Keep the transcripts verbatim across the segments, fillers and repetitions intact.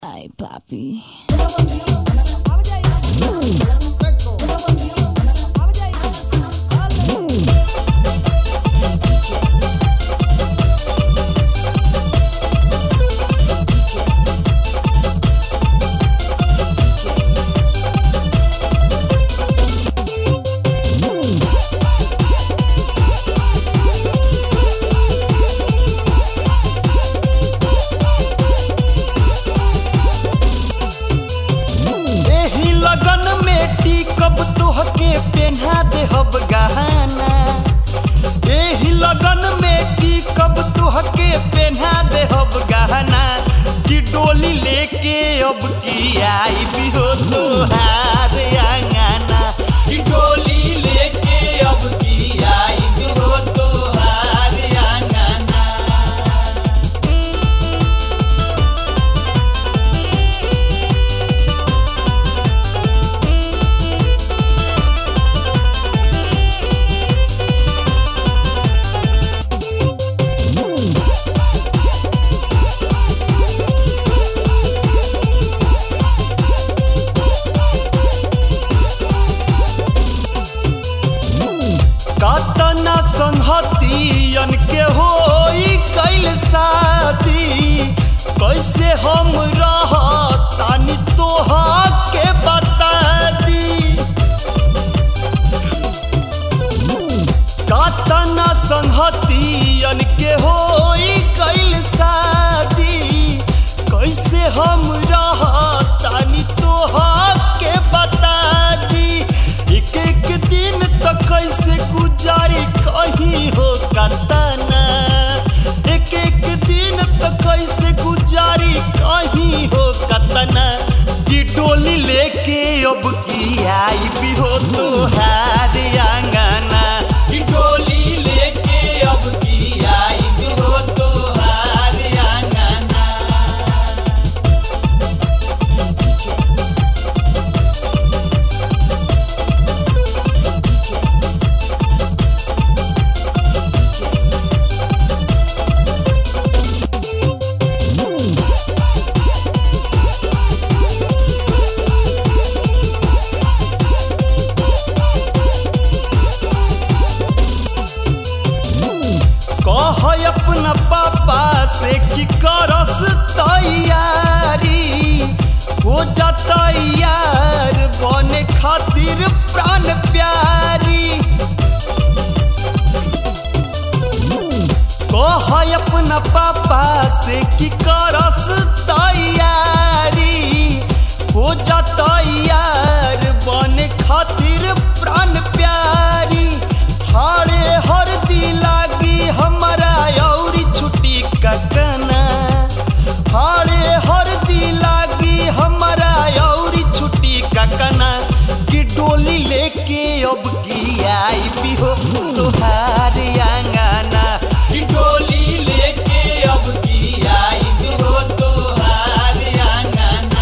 Ay, papi. कब तोहके पेन्हा देहब गहना एही लगन में की कब तोहके पेन्हा देहब गहना कि डोली लेके अब की आई भी हो तोहार अंगना कि डोली लेके अब की आई भी हो तोहार अंगना। कतना संगतियन के होई कैल शादी कैसे हम रहतानी तोहा के बता दी। कतना संगतियन के होई कैल शादी कैसे हम रहतानी तोहा के बता दी। एक एक दिन तो कैसे गुजारी कहीं हो कतना एक एक दिन तो कैसे गुजारी कहीं हो कतना कि डोली लेके अब की आई भी हो तोहार अंगना कि डोली लेके अब की आई भी हो तोहार अंगना। कह अपना पापा से कि करस तैयारी हो जा तैयार बने खातिर प्राण प्यारी। कह अपना पापा से कि करस तैयारी हो जा तैयार बने खातिर प्राण प्यारी। हारे हर दी लागी हमारा औरी छुट्टी ककना हारे हर दी लागी हमारा औरी छुट्टी ककना कि डोली लेके अब की आई भी हो तोहार अंगना कि डोली लेके अब की आई भी हो तोहार अंगना।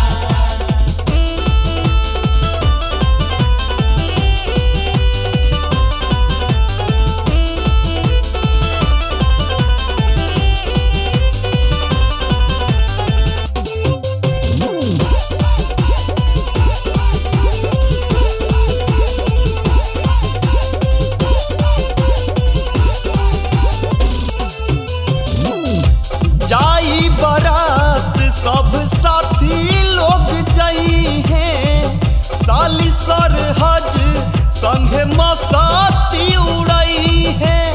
जाई बारात सब साथी लोग जाई हैं साली सरहज संगे मसाती उड़ाई है।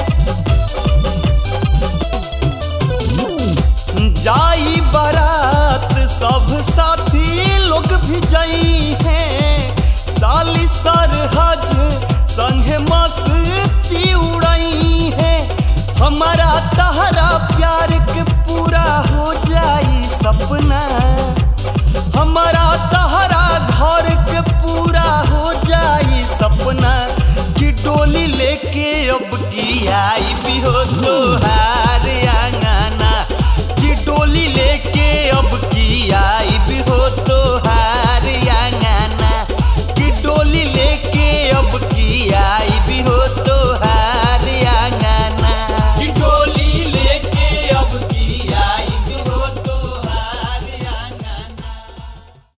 जाई बारात सब साथी लोग भी जाई हैं साली सरहज संगे मस्ती उड़ाई है। हमारा तहरा प्यार के पूरा हो जाई सपना हमारा तहरा घर के पूरा हो जाई सपना कि डोली लेके अब की आई भी हो तोहार अंगना कि डोली लेके